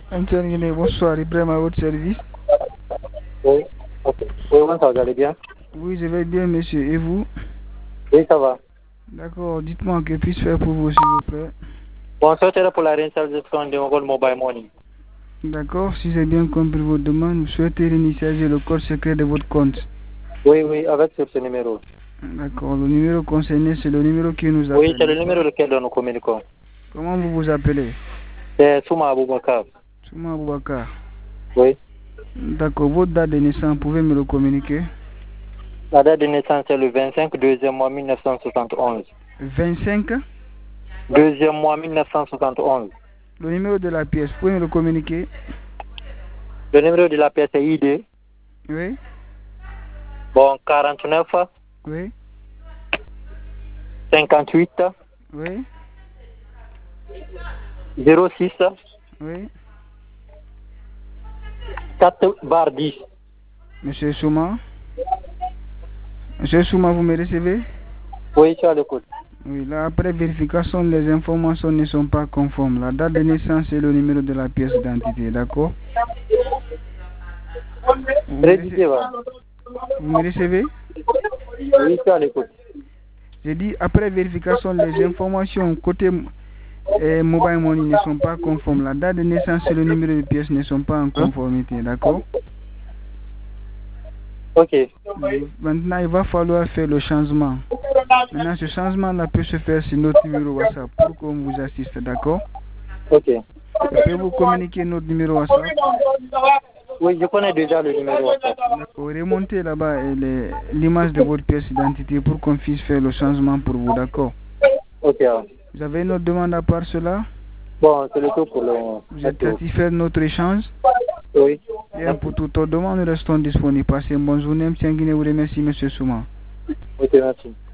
Internet, bonsoir, Ibrahim à votre service. Oui, ok. Oui, bonsoir, vous allez bien? Oui, je vais bien, monsieur. Et vous? Oui, ça va. D'accord, dites-moi que puis-je faire pour vous, s'il vous plaît. Bon, ça c'est pour la réinstallation de mon mobile money. D'accord, si j'ai bien compris votre demande, vous souhaitez réinitialiser le code secret de votre compte. Oui, oui, avec ce numéro. D'accord, le numéro concerné, c'est le numéro qui nous Oui, appelle. c'est le numéro lequel nous communiquons. Comment vous vous appelez? C'est Souma Aboubakar. Souma Aboubakar. Oui. D'accord, votre date de naissance, pouvez me le communiquer? La date de naissance est le 25 deuxième mois 1971. 25. Deuxième mois 1971. Le numéro de la pièce, pouvez me le communiquer? Le numéro de la pièce est ID. Oui. Bon, 49. Oui. 58. Oui. 06. Oui. 4/10. Monsieur Souma? Monsieur Souma, vous me recevez? Oui, je suis à l'écoute. Oui, là, après vérification, les informations ne sont pas conformes. La date de naissance et le numéro de la pièce d'identité, d'accord? Vous me recevez? Oui, je suis à l'écoute. J'ai dit, après vérification, les informations côté mobile money ne sont pas conformes. La date de naissance et le numéro de pièce ne sont pas en conformité, d'accord? Ok. Maintenant, il va falloir faire le changement. Maintenant, ce changement-là peut se faire sur notre numéro WhatsApp pour qu'on vous assiste, d'accord? Ok. Je peux vous communiquer notre numéro WhatsApp? Oui, je connais déjà le numéro WhatsApp. D'accord, remontez là-bas l'image de votre pièce d'identité pour qu'on puisse faire le changement pour vous, d'accord? Ok. Vous avez une autre demande à part cela? Bon, c'est le tout pour le moment. Vous êtes satisfait de notre échange? Oui. Bien, pour toute autre demande, nous restons disponibles. Passez une bonne journée. M. Nguine vous remercie, M. Souma. Ok, merci.